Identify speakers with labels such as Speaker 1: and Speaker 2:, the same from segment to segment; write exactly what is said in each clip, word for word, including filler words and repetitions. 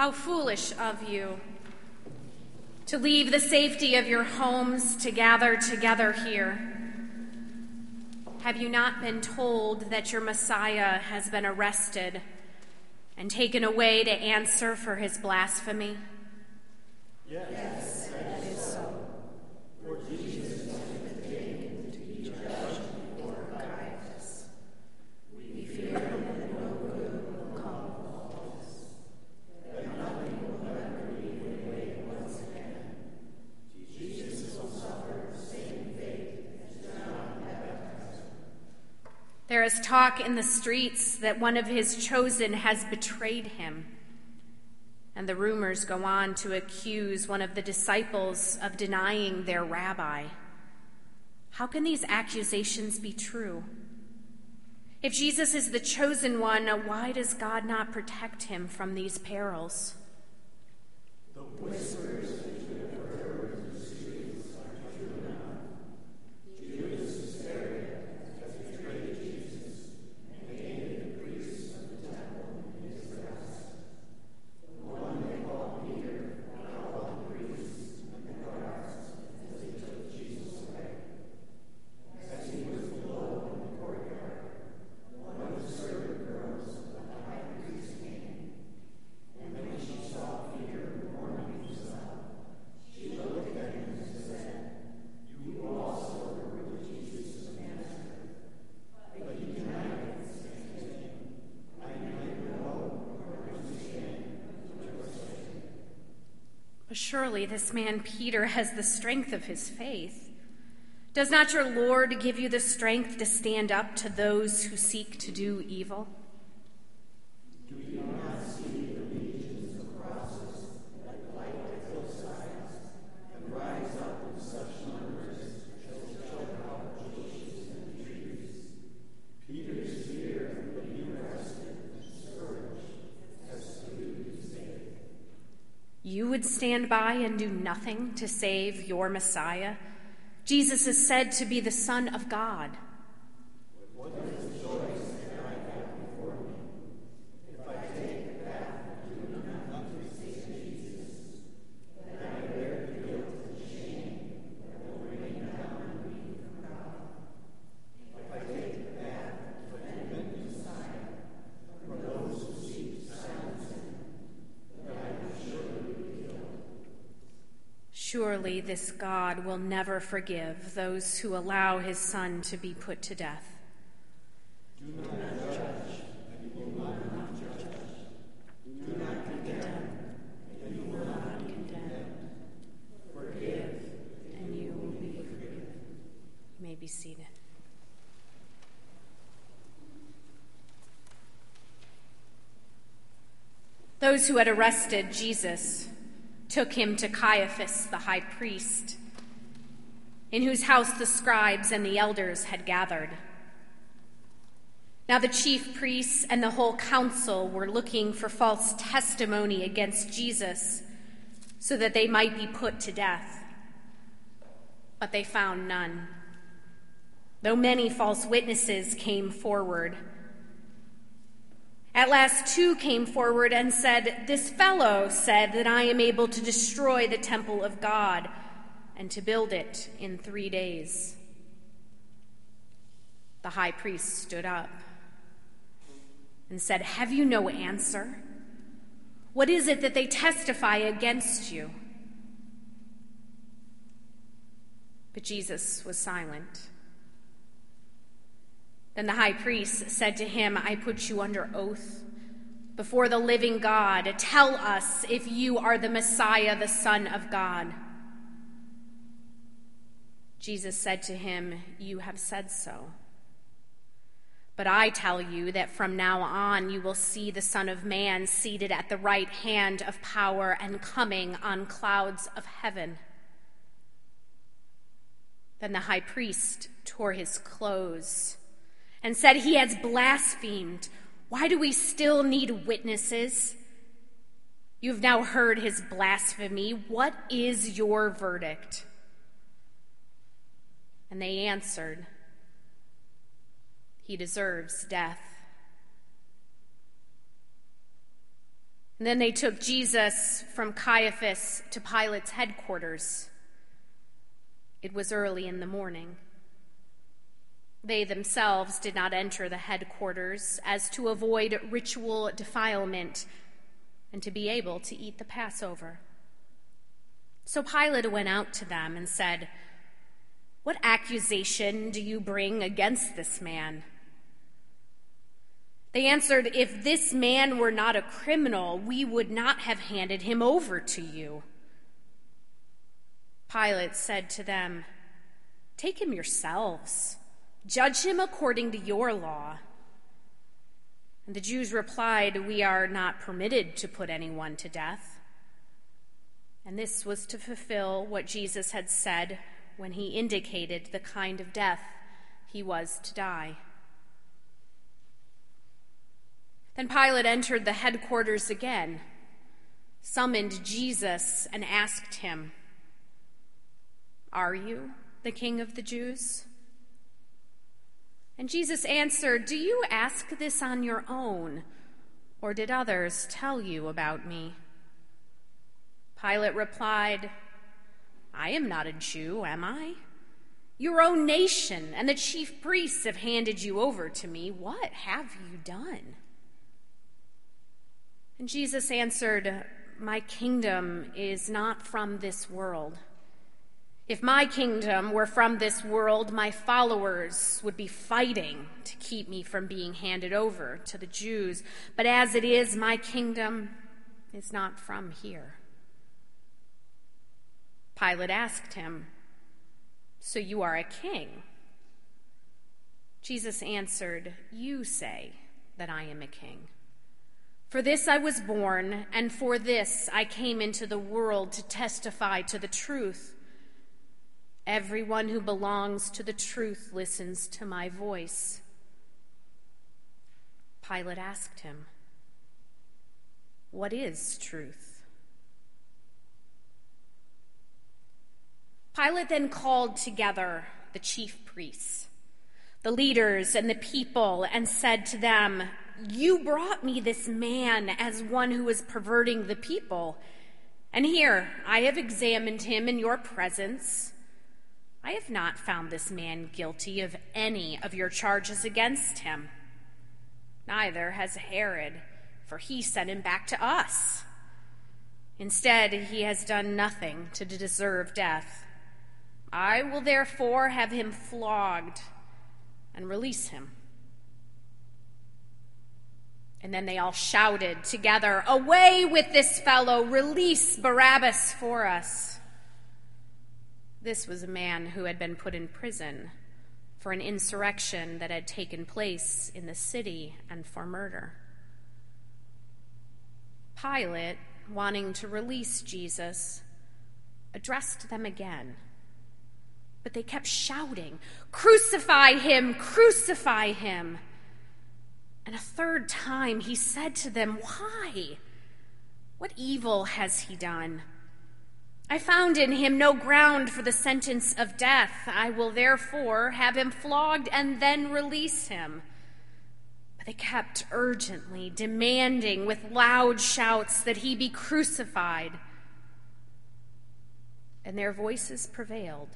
Speaker 1: How foolish of you to leave the safety of your homes to gather together here. Have you not been told that your Messiah has been arrested and taken away to answer for his blasphemy?
Speaker 2: Yes, yes, that is so. For Jesus was taken to be judged before Caiaphas. We fear that no good will come of this, that nothing will ever be made once again. Jesus will suffer the same fate as John the Baptist.
Speaker 1: There is talk in the streets that one of his chosen has betrayed him. And the rumors go on to accuse one of the disciples of denying their rabbi. How can these accusations be true? If Jesus is the chosen one, why does God not protect him from these perils?
Speaker 2: The whispers that you have heard in the streets are true now. Judas Iscariot has betrayed Jesus and hated the priests of the temple in his arrest. The one they called Peter now called the priests and the guards as they took Jesus away. As he was below in the courtyard, one of the servant girls of the high priest came, and when she saw Peter warming himself, she looked at him and said, "You also were with Jesus of Nazareth." But he denied it, saying to him, "I neither know nor understand what you are saying."
Speaker 1: But surely this man Peter has the strength of his faith. Does not your Lord give you the strength to stand up to those who seek to do evil?
Speaker 2: Do you not see the legions of crosses that light the hillsides and rise up in such numbers as to choke out bushes and trees? Peter's fear of being arrested and scourged has saluted his faith.
Speaker 1: You would stand by and do nothing to save your Messiah? Jesus is said to be the Son of God.
Speaker 2: What is the choice that I have before me? If I take the path that do not please Jesus, then I bear the guilt and shame that will rain down on me from God. If I take the path to defend the Messiah from those who seek to silence him, then I will surely be killed.
Speaker 1: Surely this God will never forgive those who allow his Son to be put to death.
Speaker 2: Do not judge, and you will not be judged. Do not condemn, and you will not be condemned. Forgive,
Speaker 1: And you will be forgiven. You may be seated. Those who had arrested Jesus took him to Caiaphas, the high priest, in whose house the scribes and the elders had gathered. Now the chief priests and the whole council were looking for false testimony against Jesus so that they might be put to death. But they found none, though many false witnesses came forward. At last two came forward and said, "This fellow said that I am able to destroy the temple of God and to build it in three days." The high priest stood up and said, "Have you no answer? What is it that they testify against you?" But Jesus was silent. Then the high priest said to him, "I put you under oath before the living God. Tell us if you are the Messiah, the Son of God." Jesus said to him, "You have said so. But I tell you that from now on you will see the Son of Man seated at the right hand of power and coming on clouds of heaven." Then the high priest tore his clothes and said, "He has blasphemed. Why do we still need witnesses? You have now heard his blasphemy. What is your verdict?" And they answered, "He deserves death." And then they took Jesus from Caiaphas to Pilate's headquarters. It was early in the morning. They themselves did not enter the headquarters as to avoid ritual defilement and to be able to eat the Passover. So Pilate went out to them and said, "What accusation do you bring against this man?" They answered, "If this man were not a criminal, we would not have handed him over to you." Pilate said to them, "Take him yourselves. Judge him according to your law." And the Jews replied, "We are not permitted to put anyone to death." And this was to fulfill what Jesus had said when he indicated the kind of death he was to die. Then Pilate entered the headquarters again, summoned Jesus, and asked him, "Are you the King of the Jews?" And Jesus answered, "Do you ask this on your own, or did others tell you about me?" Pilate replied, "I am not a Jew, am I? Your own nation and the chief priests have handed you over to me. What have you done?" And Jesus answered, "My kingdom is not from this world. If my kingdom were from this world, my followers would be fighting to keep me from being handed over to the Jews. But as it is, my kingdom is not from here." Pilate asked him, "So you are a king?" Jesus answered, "You say that I am a king. For this I was born, and for this I came into the world, to testify to the truth. Everyone who belongs to the truth listens to my voice." Pilate asked him, "What is truth?" Pilate then called together the chief priests, the leaders, and the people, and said to them, "You brought me this man as one who is perverting the people. And here, I have examined him in your presence. I have not found this man guilty of any of your charges against him. Neither has Herod, for he sent him back to us. Instead, he has done nothing to deserve death. I will therefore have him flogged and release him." And then they all shouted together, "Away with this fellow! Release Barabbas for us!" This was a man who had been put in prison for an insurrection that had taken place in the city and for murder. Pilate, wanting to release Jesus, addressed them again. But they kept shouting, "Crucify him! Crucify him!" And a third time he said to them, "Why? What evil has he done? I found in him no ground for the sentence of death. I will therefore have him flogged and then release him." But they kept urgently demanding with loud shouts that he be crucified. And their voices prevailed.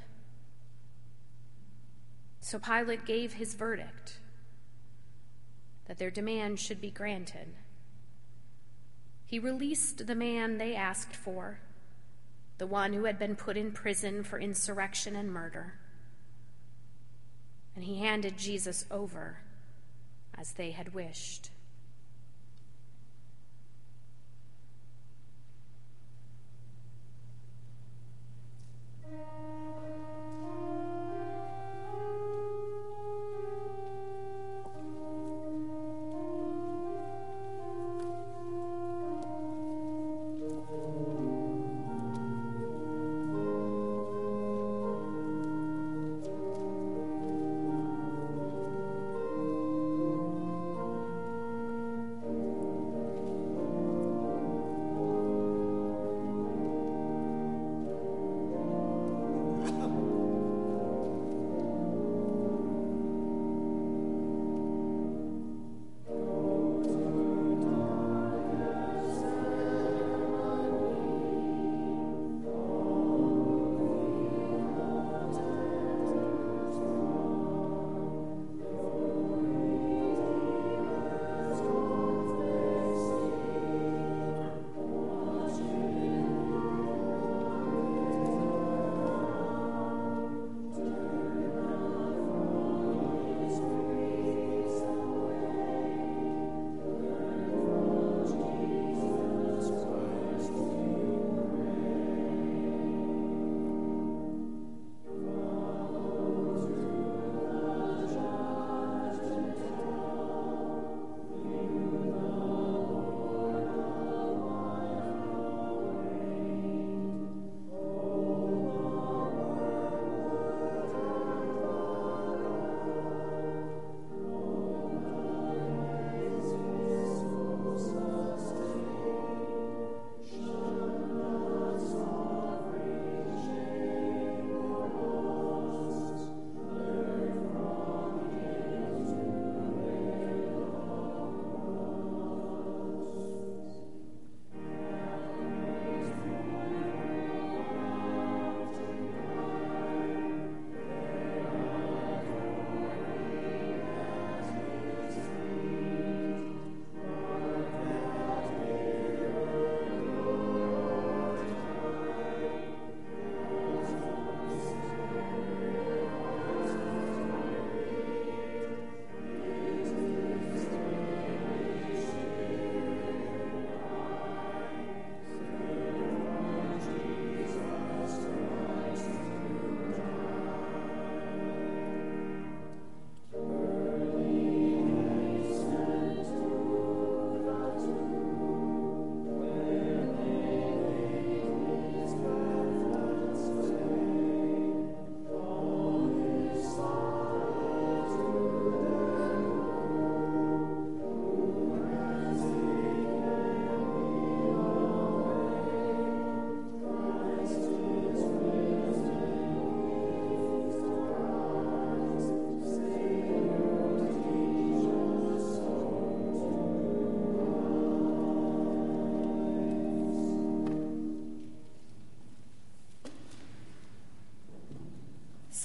Speaker 1: So Pilate gave his verdict that their demand should be granted. He released the man they asked for, the one who had been put in prison for insurrection and murder. And he handed Jesus over as they had wished.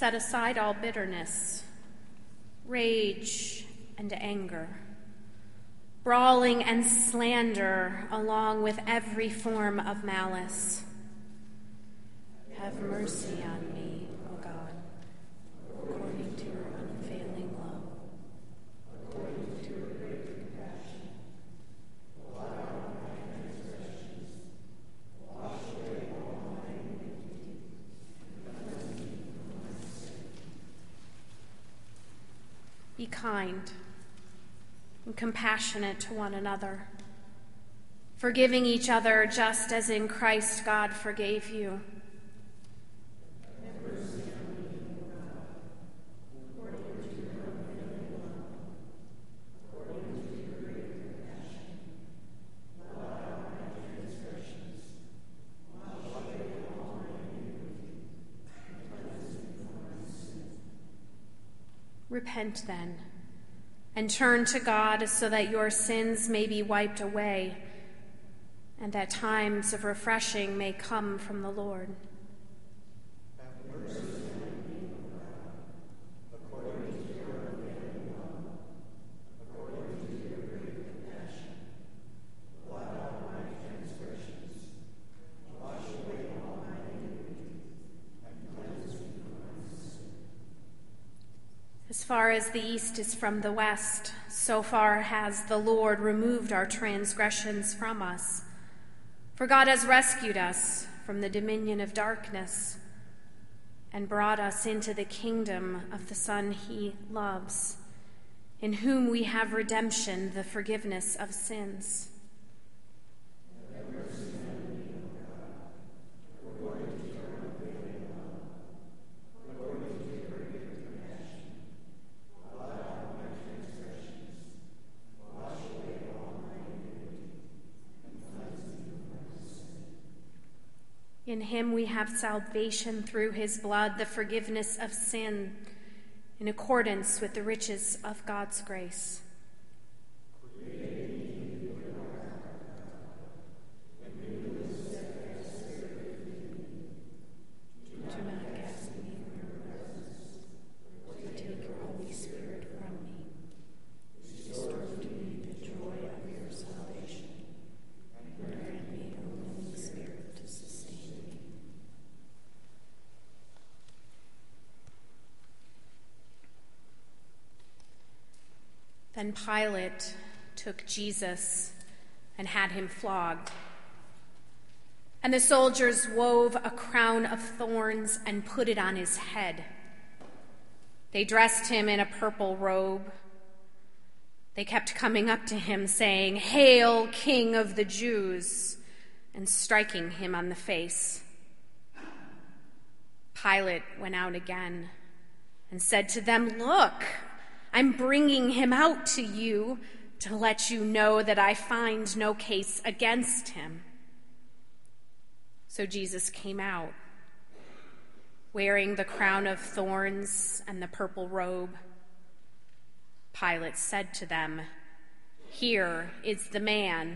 Speaker 1: Set aside all bitterness, rage, and anger, brawling and slander, along with every form of malice. Have mercy on me, O God, according to your unfailing love, according to your great compassion. Blot out my transgressions, wash away all my iniquity, and cleanse me from my sin. Be kind and compassionate to one another, forgiving each other just as in Christ God forgave you. Repent then, and turn to God so that your sins may be wiped away, and that times of refreshing may come from the Lord.
Speaker 2: Have mercy on me, O God, according to your unfailing love, according to your great compassion. Blot out my transgressions, wash away all my iniquity, and cleanse me from my sin.
Speaker 1: As far as the east is from the west, so far has the Lord removed our transgressions from us. For God has rescued us from the dominion of darkness and brought us into the kingdom of the Son he loves, in whom we have redemption, the forgiveness of sins.
Speaker 2: Have mercy on me, O God, according to your unfailing love, according to your great compassion. Blot out my transgressions, wash away all my iniquity, and cleanse me from my sin.
Speaker 1: In him we have salvation through his blood, the forgiveness of sin, in accordance with the riches of God's grace. Do not cast me from your presence, or take your Holy Spirit from me. Restore to me the joy of your salvation, and grant me a willing spirit to sustain me. Then Pilate took Jesus and had him flogged. And the soldiers wove a crown of thorns and put it on his head. They dressed him in a purple robe. They kept coming up to him, saying, "Hail, King of the Jews," and striking him on the face. Pilate went out again and said to them, "Look, I'm bringing him out to you to let you know that I find no case against him." So Jesus came out, wearing the crown of thorns and the purple robe. Pilate said to them, "Here is the man."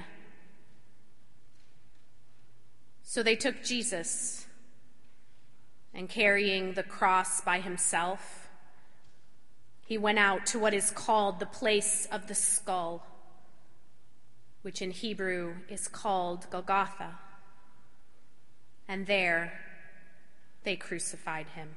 Speaker 1: So they took Jesus, and carrying the cross by himself, he went out to what is called the place of the skull, which in Hebrew is called Golgotha. And there they crucified him.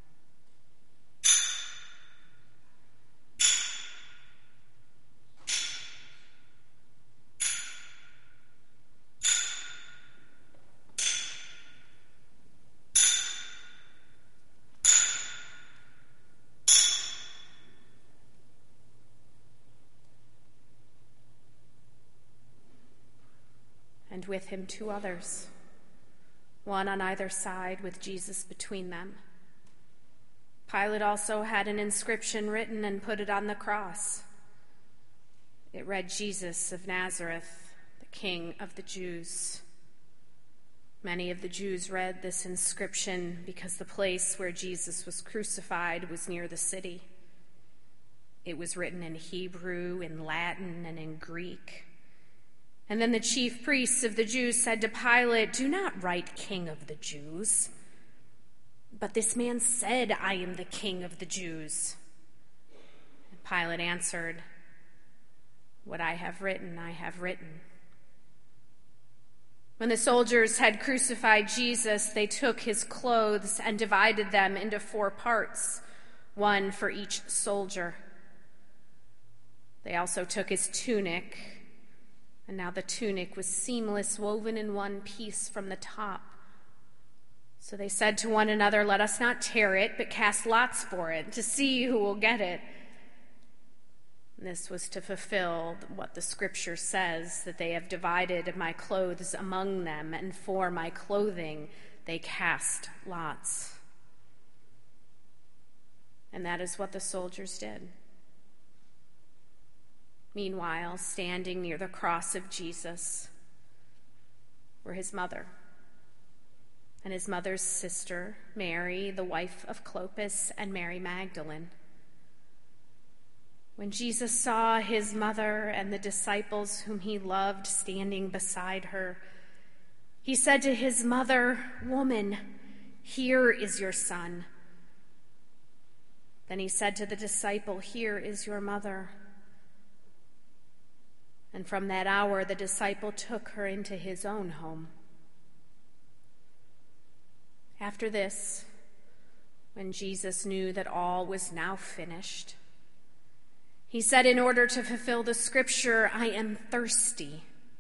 Speaker 1: And with him two others, one on either side with Jesus between them. Pilate also had an inscription written and put it on the cross. It read, "Jesus of Nazareth, the King of the Jews." Many of the Jews read this inscription because the place where Jesus was crucified was near the city. It was written in Hebrew, in Latin, and in Greek. And then the chief priests of the Jews said to Pilate, "Do not write King of the Jews. "But this man said, 'I am the King of the Jews.'" And Pilate answered, "What I have written, I have written." When the soldiers had crucified Jesus, they took his clothes and divided them into four parts, one for each soldier. They also took his tunic, and now the tunic was seamless, woven in one piece from the top. So they said to one another, "Let us not tear it, but cast lots for it, to see who will get it." And this was to fulfill what the scripture says, that they have divided my clothes among them, and for my clothing they cast lots. And that is what the soldiers did. Meanwhile, standing near the cross of Jesus were his mother and his mother's sister, Mary, the wife of Clopas, and Mary Magdalene. When Jesus saw his mother and the disciples whom he loved standing beside her, he said to his mother, "Woman, here is your son." Then he said to the disciple, "Here is your mother." And from that hour, the disciple took her into his own home. After this, when Jesus knew that all was now finished, he said, in order to fulfill the scripture, "I am thirsty."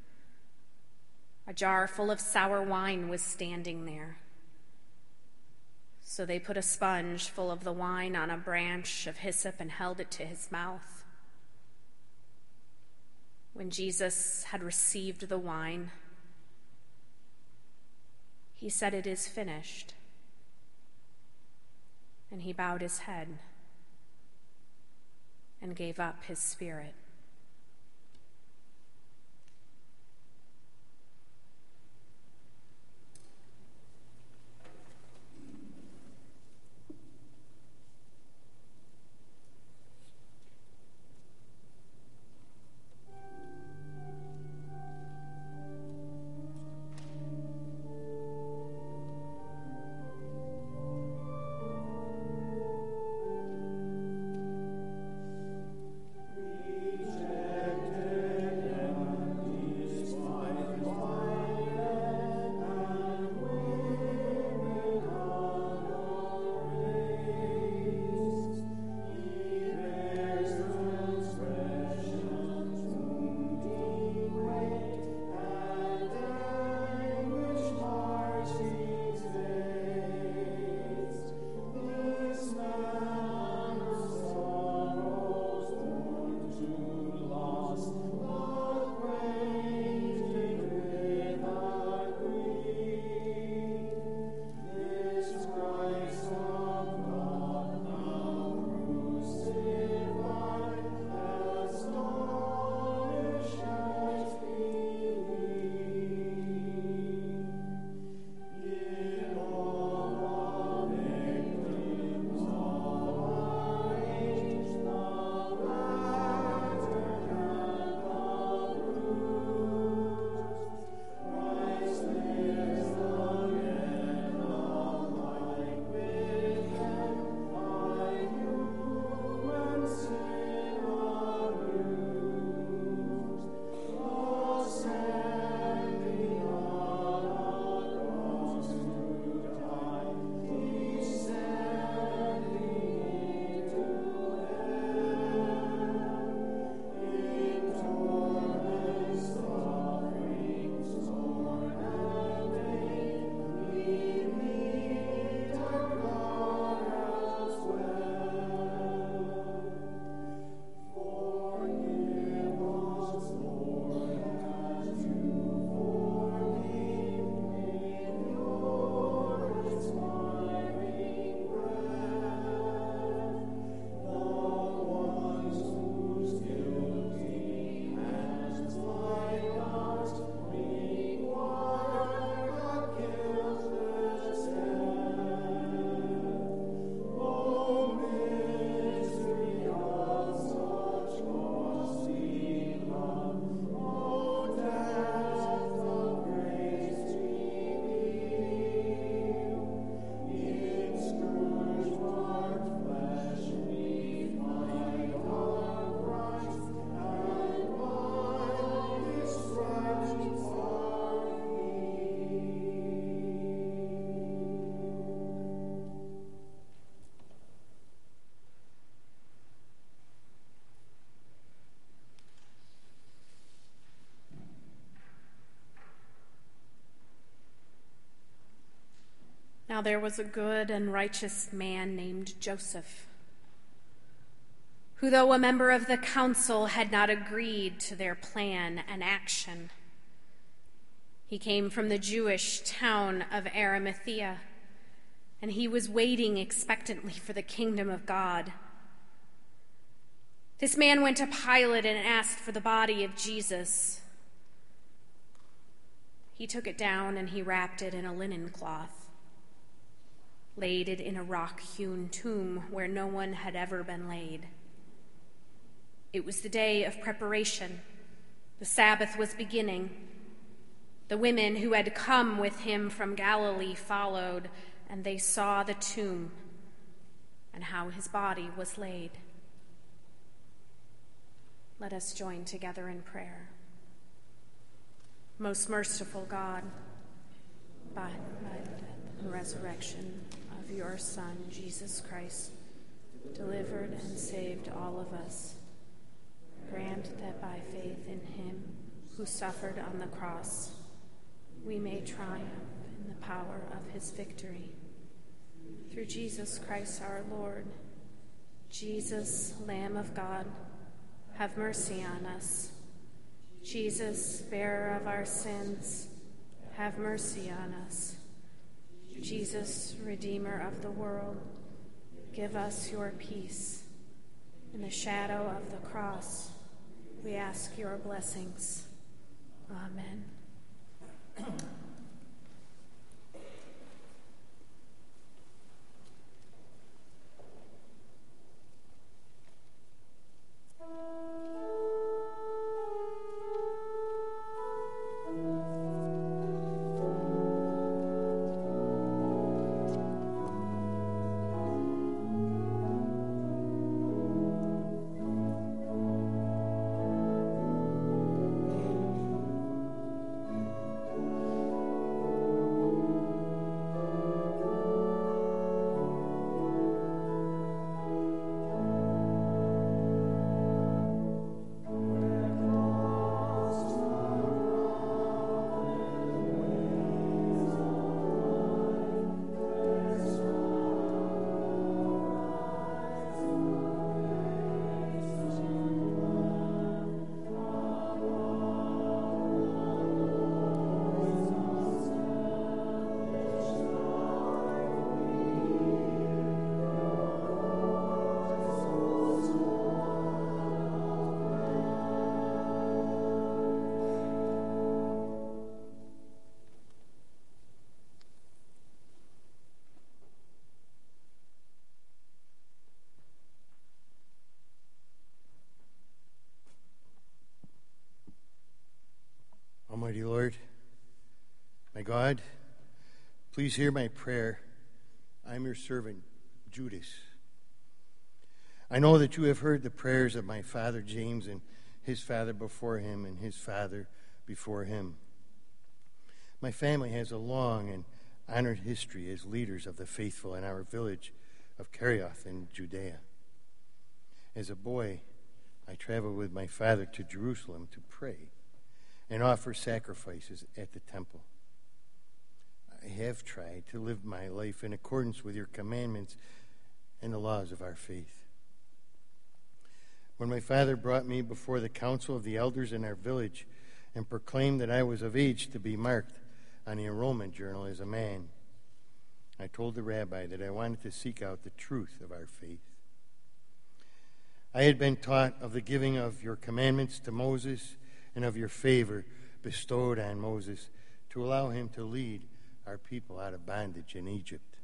Speaker 1: A jar full of sour wine was standing there. So they put a sponge full of the wine on a branch of hyssop and held it to his mouth. When Jesus had received the wine, he said, "It is finished." And he bowed his head and gave up his spirit.
Speaker 2: We
Speaker 1: Now there was a good and righteous man named Joseph, who, though a member of the council, had not agreed to their plan and action. He came from the Jewish town of Arimathea, and he was waiting expectantly for the kingdom of God. This man went to Pilate and asked for the body of Jesus. He took it down and he wrapped it in a linen cloth, laid it in a rock-hewn tomb where no one had ever been laid. It was the day of preparation. The Sabbath was beginning. The women who had come with him from Galilee followed, and they saw the tomb and how his body was laid. Let us join together in prayer. Most merciful God, by the death and resurrection of your Son, Jesus Christ, delivered and saved all of us, grant that by faith in him who suffered on the cross, we may triumph in the power of his victory. Through Jesus Christ our Lord. Jesus, Lamb of God, have mercy on us. Jesus, bearer of our sins, have mercy on us. Jesus, Redeemer of the world, give us your peace. In the shadow of the cross, we ask your blessings. Amen.
Speaker 3: Almighty Lord, my God, please hear my prayer. I am your servant, Judas. I know that you have heard the prayers of my father James and his father before him and his father before him. My family has a long and honored history as leaders of the faithful in our village of Kerioth in Judea. As a boy, I traveled with my father to Jerusalem to pray and offer sacrifices at the temple. I have tried to live my life in accordance with your commandments and the laws of our faith. When my father brought me before the council of the elders in our village and proclaimed that I was of age to be marked on the enrollment journal as a man, I told the rabbi that I wanted to seek out the truth of our faith. I had been taught of the giving of your commandments to Moses and of your favor bestowed on Moses to allow him to lead our people out of bondage in Egypt.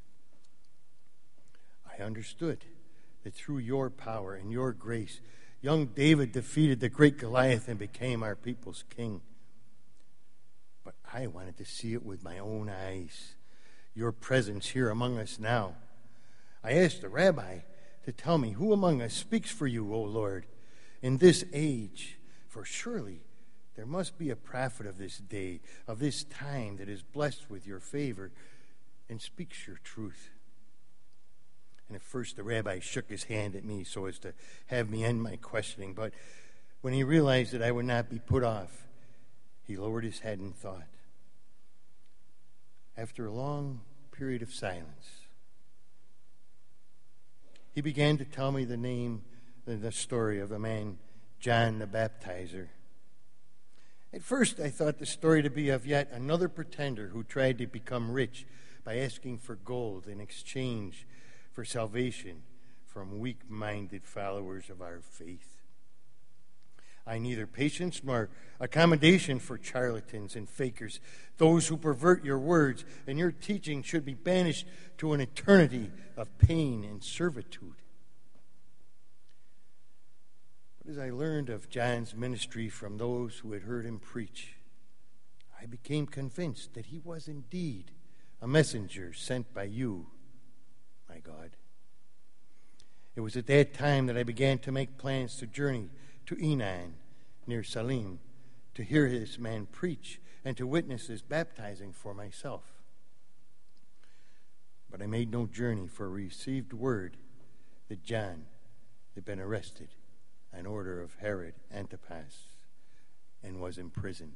Speaker 3: I understood that through your power and your grace, young David defeated the great Goliath and became our people's king. But I wanted to see it with my own eyes, your presence here among us now. I asked the rabbi to tell me who among us speaks for you, O Lord, in this age, for surely there must be a prophet of this day, of this time, that is blessed with your favor and speaks your truth. And at first the rabbi shook his hand at me so as to have me end my questioning, but when he realized that I would not be put off, he lowered his head and thought. After a long period of silence. He began to tell me the name and the story of a man, John the Baptizer. At first, I thought the story to be of yet another pretender who tried to become rich by asking for gold in exchange for salvation from weak-minded followers of our faith. I neither patience nor accommodation for charlatans and fakers. Those who pervert your words and your teaching should be banished to an eternity of pain and servitude. But as I learned of John's ministry from those who had heard him preach, I became convinced that he was indeed a messenger sent by you, my God. It was at that time that I began to make plans to journey to Enon, near Salim, to hear this man preach and to witness his baptizing for myself. But I made no journey, for I received word that John had been arrested on order of Herod Antipas and was imprisoned.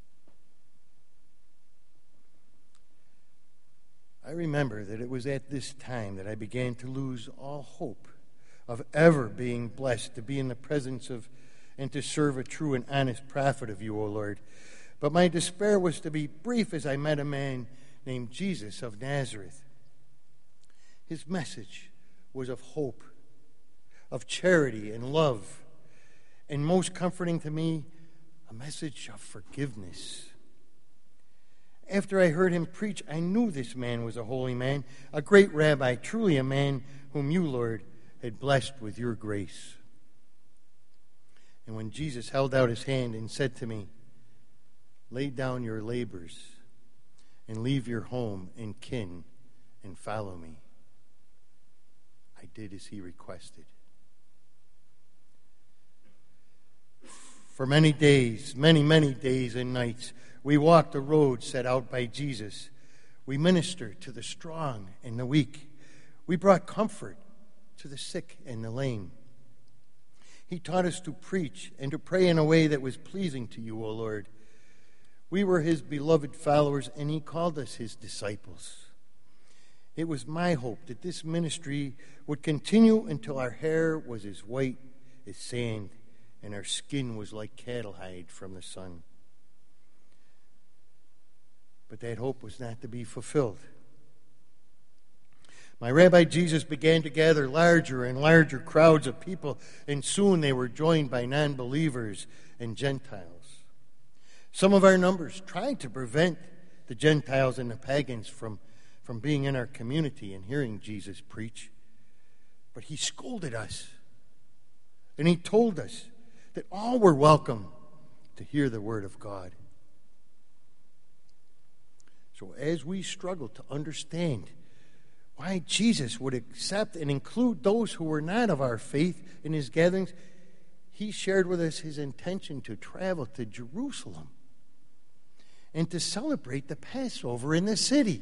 Speaker 3: I remember that it was at this time that I began to lose all hope of ever being blessed to be in the presence of and to serve a true and honest prophet of you, O Lord. But my despair was to be brief as I met a man named Jesus of Nazareth. His message was of hope, of charity and love, and most comforting to me, a message of forgiveness. After I heard him preach, I knew this man was a holy man, a great rabbi, truly a man whom you, Lord, had blessed with your grace. And when Jesus held out his hand and said to me, "Lay down your labors and leave your home and kin and follow me," I did as he requested. For many days, many, many days and nights, we walked the road set out by Jesus. We ministered to the strong and the weak. We brought comfort to the sick and the lame. He taught us to preach and to pray in a way that was pleasing to you, O Lord. We were his beloved followers, and he called us his disciples. It was my hope that this ministry would continue until our hair was as white as sand and our skin was like cattle hide from the sun. But that hope was not to be fulfilled. My Rabbi Jesus began to gather larger and larger crowds of people, and soon they were joined by non-believers and Gentiles. Some of our numbers tried to prevent the Gentiles and the pagans from, from being in our community and hearing Jesus preach. But he scolded us, and he told us that all were welcome to hear the word of God. So as we struggle to understand why Jesus would accept and include those who were not of our faith in his gatherings, he shared with us his intention to travel to Jerusalem and to celebrate the Passover in the city.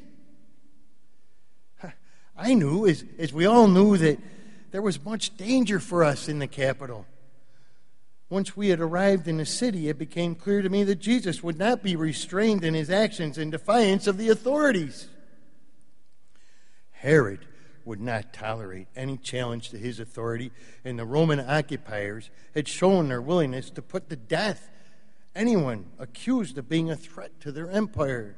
Speaker 3: I knew, as, as we all knew, that there was much danger for us in the capital. Once we had arrived in the city, it became clear to me that Jesus would not be restrained in his actions in defiance of the authorities. Herod would not tolerate any challenge to his authority, and the Roman occupiers had shown their willingness to put to death anyone accused of being a threat to their empire.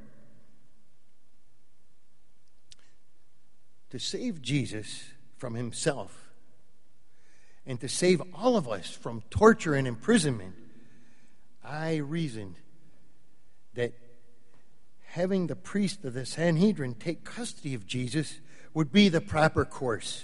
Speaker 3: To save Jesus from himself and to save all of us from torture and imprisonment, I reasoned that having the priest of the Sanhedrin take custody of Jesus would be the proper course.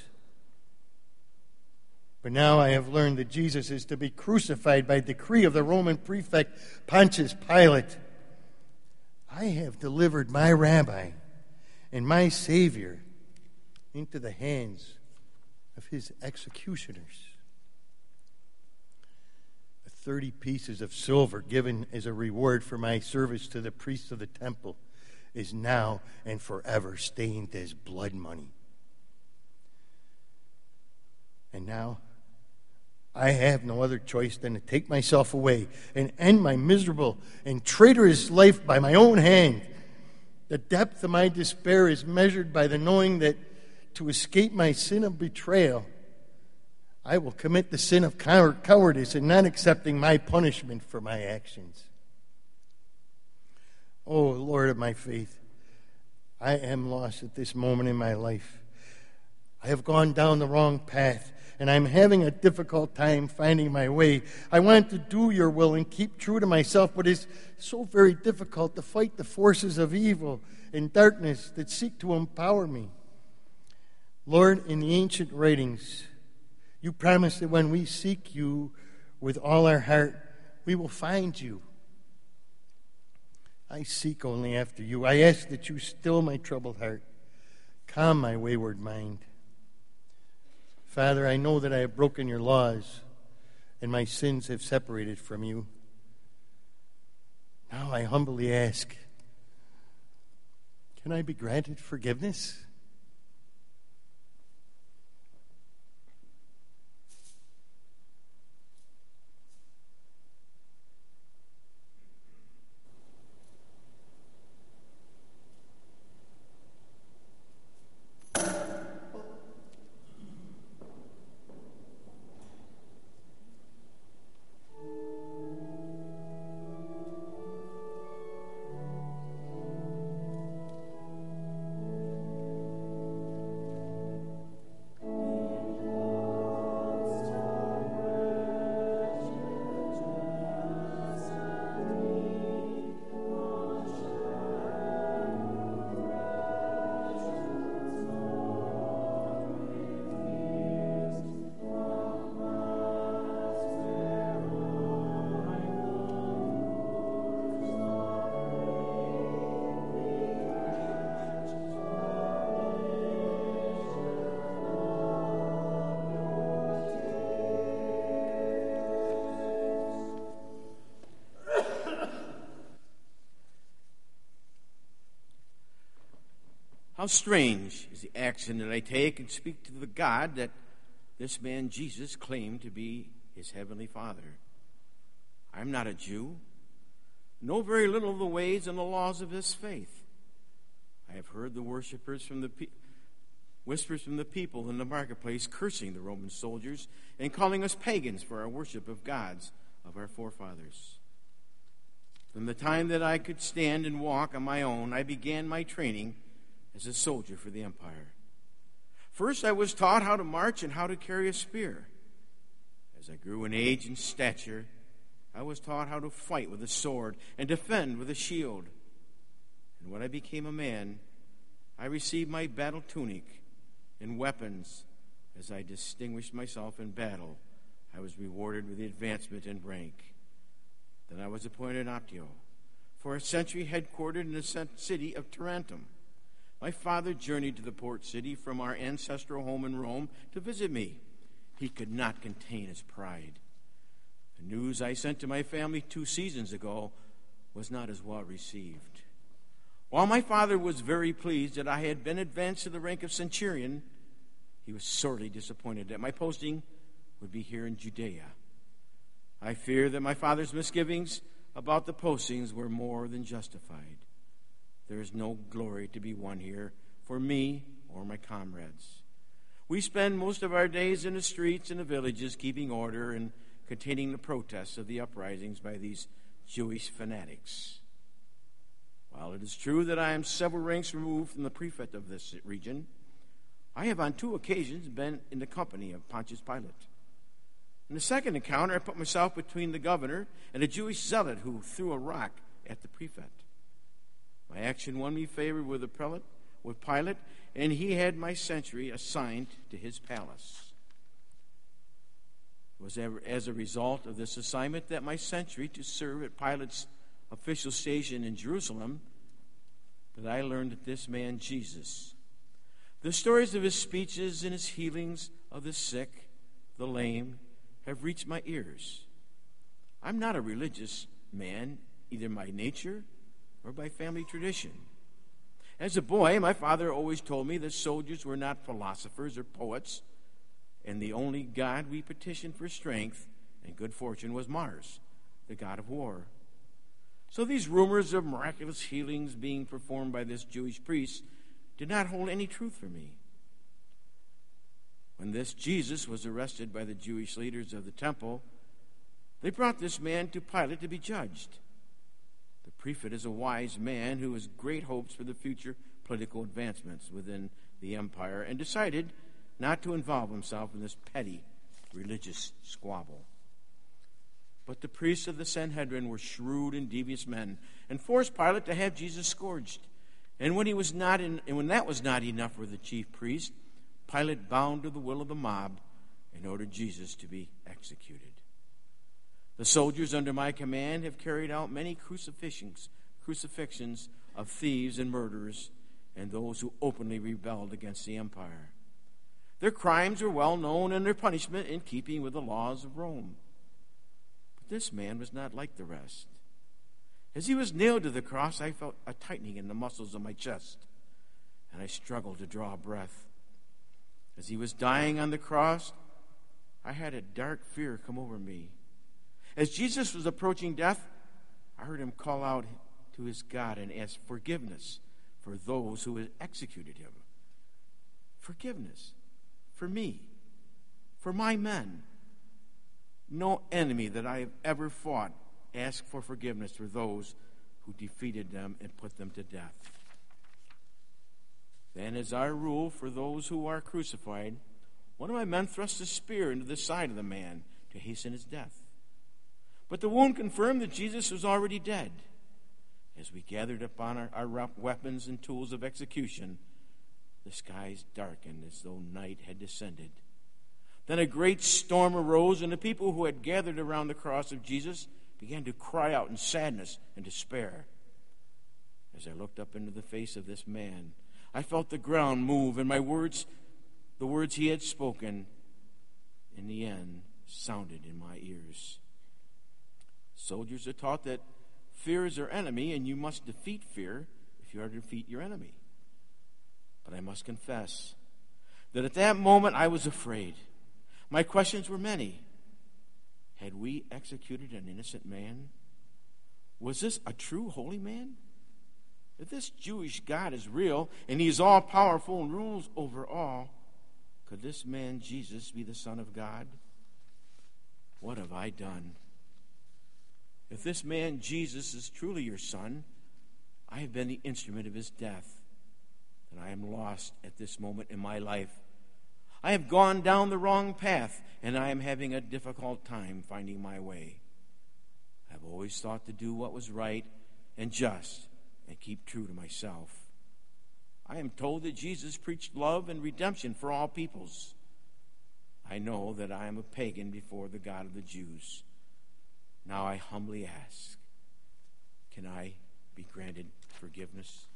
Speaker 3: But now I have learned that Jesus is to be crucified by decree of the Roman prefect Pontius Pilate. I have delivered my rabbi and my Savior into the hands of his executioners. The thirty pieces of silver given as a reward for my service to the priests of the temple is now and forever stained as blood money. And now I have no other choice than to take myself away and end my miserable and traitorous life by my own hand, The depth of my despair is measured by the knowing that to escape my sin of betrayal, I will commit the sin of cow- cowardice in not accepting my punishment for my actions. Oh, Lord of my faith, I am lost at this moment in my life. I have gone down the wrong path, and I'm having a difficult time finding my way. I want to do your will and keep true to myself, but it's so very difficult to fight the forces of evil and darkness that seek to empower me. Lord, in the ancient writings, you promised that when we seek you with all our heart, we will find you. I seek only after you. I ask that you still my troubled heart, calm my wayward mind. Father, I know that I have broken your laws and my sins have separated from you. Now I humbly ask, can I be granted forgiveness?
Speaker 4: How strange is the action that I take and speak to the God that this man Jesus claimed to be his heavenly Father. I'm not a Jew, know very little of the ways and the laws of this faith. I have heard the worshipers from the pe- whispers from the people in the marketplace cursing the Roman soldiers and calling us pagans for our worship of gods of our forefathers. From the time that I could stand and walk on my own, I began my training as a soldier for the empire. First, I was taught how to march and how to carry a spear. As I grew in age and stature, I was taught how to fight with a sword and defend with a shield. And when I became a man, I received my battle tunic and weapons. As I distinguished myself in battle, I was rewarded with the advancement in rank. Then I was appointed Optio for a century headquartered in the city of Tarentum. My father journeyed to the port city from our ancestral home in Rome to visit me. He could not contain his pride. The news I sent to my family two seasons ago was not as well received. While my father was very pleased that I had been advanced to the rank of centurion, he was sorely disappointed that my posting would be here in Judea. I fear that my father's misgivings about the postings were more than justified. There is no glory to be won here for me or my comrades. We spend most of our days in the streets and the villages keeping order and containing the protests of the uprisings by these Jewish fanatics. While it is true that I am several ranks removed from the prefect of this region, I have on two occasions been in the company of Pontius Pilate. In the second encounter, I put myself between the governor and a Jewish zealot who threw a rock at the prefect. My action won me favor with the prelate, with Pilate, and he had my century assigned to his palace. It was as a result of this assignment that my century to serve at Pilate's official station in Jerusalem that I learned that this man Jesus, the stories of his speeches and his healings of the sick, the lame, have reached my ears. I'm not a religious man, either by nature or by family tradition. As a boy, my father always told me that soldiers were not philosophers or poets, and the only god we petitioned for strength and good fortune was Mars, the god of war. So these rumors of miraculous healings being performed by this Jewish priest did not hold any truth for me. When this Jesus was arrested by the Jewish leaders of the temple, they brought this man to Pilate to be judged. The prefect is a wise man who has great hopes for the future political advancements within the empire and decided not to involve himself in this petty religious squabble. But the priests of the Sanhedrin were shrewd and devious men and forced Pilate to have Jesus scourged. And when he was not in, and when that was not enough for the chief priest, Pilate bowed to the will of the mob and ordered Jesus to be executed. The soldiers under my command have carried out many crucifixions, crucifixions of thieves and murderers and those who openly rebelled against the empire. Their crimes were well known and their punishment in keeping with the laws of Rome. But this man was not like the rest. As he was nailed to the cross, I felt a tightening in the muscles of my chest, and I struggled to draw a breath. As he was dying on the cross, I had a dark fear come over me. As Jesus was approaching death, I heard him call out to his God and ask forgiveness for those who had executed him. Forgiveness for me, for my men. No enemy that I have ever fought asked for forgiveness for those who defeated them and put them to death. Then, as our rule for those who are crucified, one of my men thrust a spear into the side of the man to hasten his death. But the wound confirmed that Jesus was already dead. As we gathered upon our, our weapons and tools of execution, the skies darkened as though night had descended. Then a great storm arose, and the people who had gathered around the cross of Jesus began to cry out in sadness and despair. As I looked up into the face of this man, I felt the ground move, and my words, the words he had spoken, in the end, sounded in my ears. Soldiers are taught that fear is their enemy, and you must defeat fear if you are to defeat your enemy. But I must confess that at that moment I was afraid. My questions were many. Had we executed an innocent man? Was this a true holy man? If this Jewish God is real and he is all-powerful and rules over all, could this man Jesus be the Son of God? What have I done? If this man Jesus is truly your Son, I have been the instrument of his death, and I am lost at this moment in my life. I have gone down the wrong path, and I am having a difficult time finding my way. I've always thought to do what was right and just and keep true to myself. I am told that Jesus preached love and redemption for all peoples. I know that I am a pagan before the God of the Jews. Now I humbly ask, can I be granted forgiveness?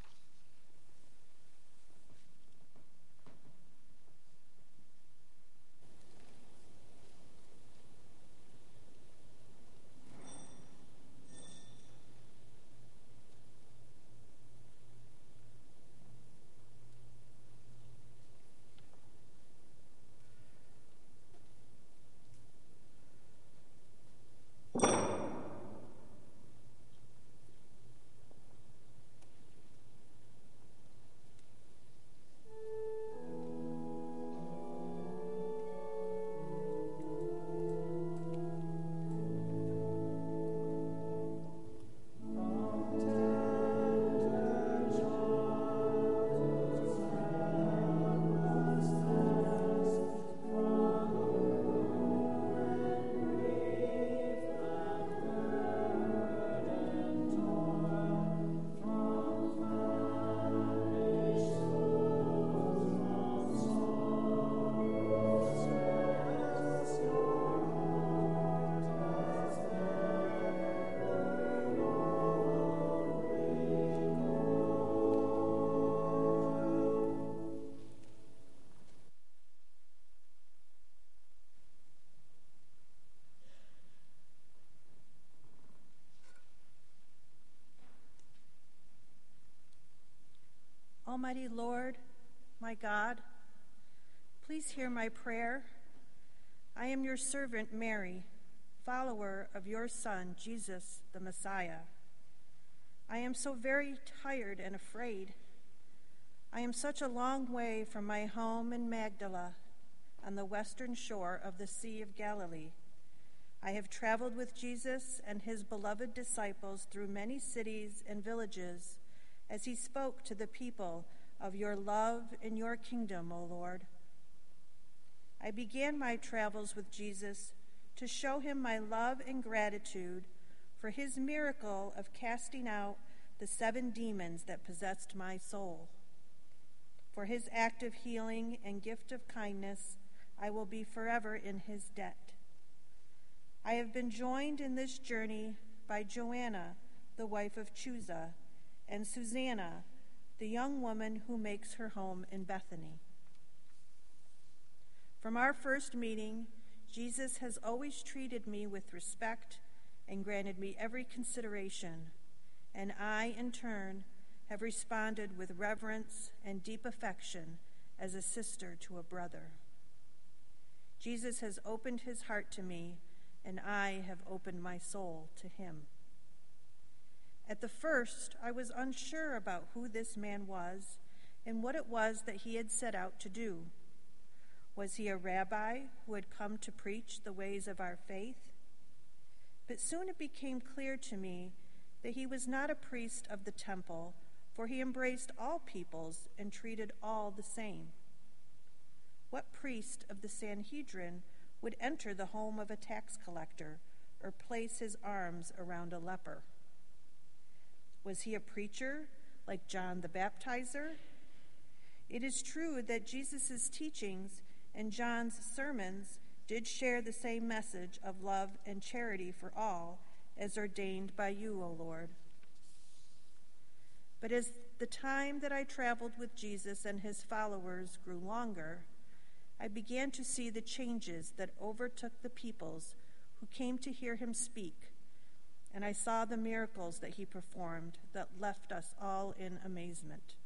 Speaker 5: Almighty Lord, my God, please hear my prayer. I am your servant Mary, follower of your Son, Jesus the Messiah. I am so very tired and afraid. I am such a long way from my home in Magdala on the western shore of the Sea of Galilee. I have traveled with Jesus and his beloved disciples through many cities and villages as he spoke to the people of your love and your kingdom, O Lord. I began my travels with Jesus to show him my love and gratitude for his miracle of casting out the seven demons that possessed my soul. For his act of healing and gift of kindness, I will be forever in his debt. I have been joined in this journey by Joanna, the wife of Chuza, and Susanna, the young woman who makes her home in Bethany. From our first meeting, Jesus has always treated me with respect and granted me every consideration, and I, in turn, have responded with reverence and deep affection as a sister to a brother. Jesus has opened his heart to me, and I have opened my soul to him. At the first, I was unsure about who this man was and what it was that he had set out to do. Was he a rabbi who had come to preach the ways of our faith? But soon it became clear to me that he was not a priest of the temple, for he embraced all peoples and treated all the same. What priest of the Sanhedrin would enter the home of a tax collector or place his arms around a leper? Was he a preacher like John the Baptizer? It is true that Jesus' teachings and John's sermons did share the same message of love and charity for all as ordained by you, O Lord. But as the time that I traveled with Jesus and his followers grew longer, I began to see the changes that overtook the peoples who came to hear him speak, and I saw the miracles that he performed that left us all in amazement.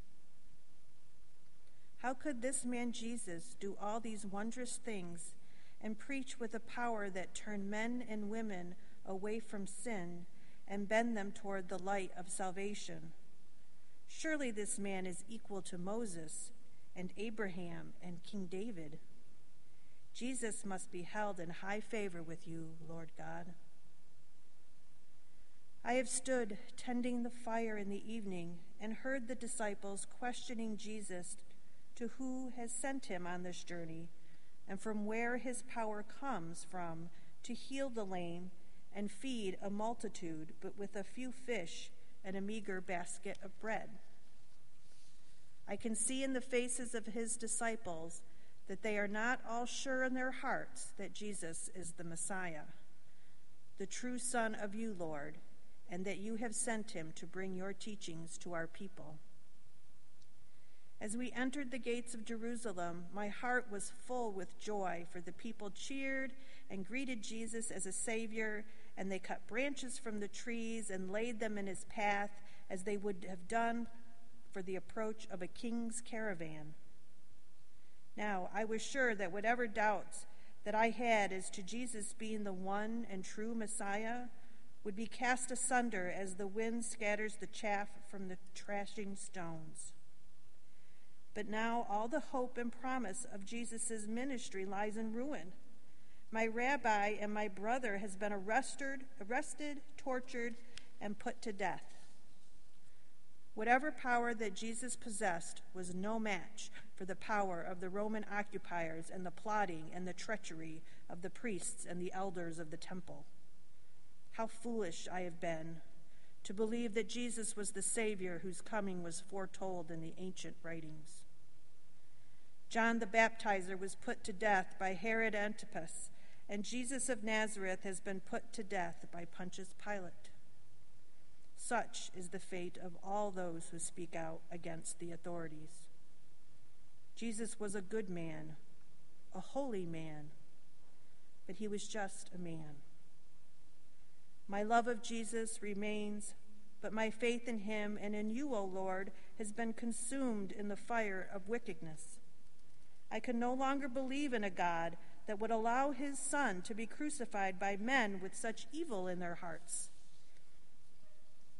Speaker 5: How could this man Jesus do all these wondrous things and preach with a power that turned men and women away from sin and bend them toward the light of salvation? Surely this man is equal to Moses and Abraham and King David. Jesus must be held in high favor with you, Lord God. I have stood tending the fire in the evening and heard the disciples questioning Jesus to who has sent him on this journey and from where his power comes from to heal the lame and feed a multitude, but with a few fish and a meager basket of bread. I can see in the faces of his disciples that they are not all sure in their hearts that Jesus is the Messiah, the true Son of you, Lord, and that you have sent him to bring your teachings to our people. As we entered the gates of Jerusalem, my heart was full with joy, for the people cheered and greeted Jesus as a Savior, and they cut branches from the trees and laid them in his path as they would have done for the approach of a king's caravan. Now, I was sure that whatever doubts that I had as to Jesus being the one and true Messiah would be cast asunder as the wind scatters the chaff from the thrashing stones. But now all the hope and promise of Jesus' ministry lies in ruin. My rabbi and my brother has been arrested, arrested, tortured, and put to death. Whatever power that Jesus possessed was no match for the power of the Roman occupiers and the plotting and the treachery of the priests and the elders of the temple. How foolish I have been to believe that Jesus was the Savior whose coming was foretold in the ancient writings. John the Baptizer was put to death by Herod Antipas, and Jesus of Nazareth has been put to death by Pontius Pilate. Such is the fate of all those who speak out against the authorities. Jesus was a good man, a holy man, but he was just a man. My love of Jesus remains, but my faith in him and in you, O Lord, has been consumed in the fire of wickedness. I can no longer believe in a God that would allow his Son to be crucified by men with such evil in their hearts.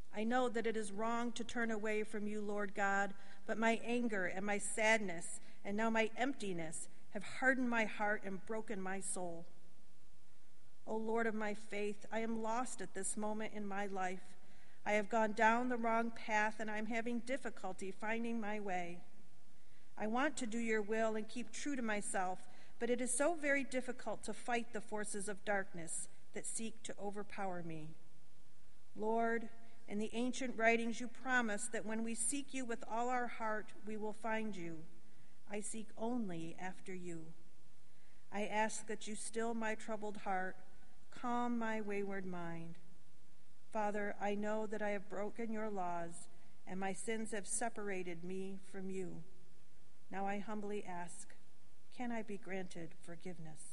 Speaker 5: I know that it is wrong to turn away from you, Lord God, but my anger and my sadness and now my emptiness have hardened my heart and broken my soul. O Lord of my faith, I am lost at this moment in my life. I have gone down the wrong path and I'm having difficulty finding my way. I want to do your will and keep true to myself, but it is so very difficult to fight the forces of darkness that seek to overpower me. Lord, in the ancient writings you promised that when we seek you with all our heart, we will find you. I seek only after you. I ask that you still my troubled heart, calm my wayward mind. Father, I know that I have broken your laws, and my sins have separated me from you. Now I humbly ask, can I be granted forgiveness?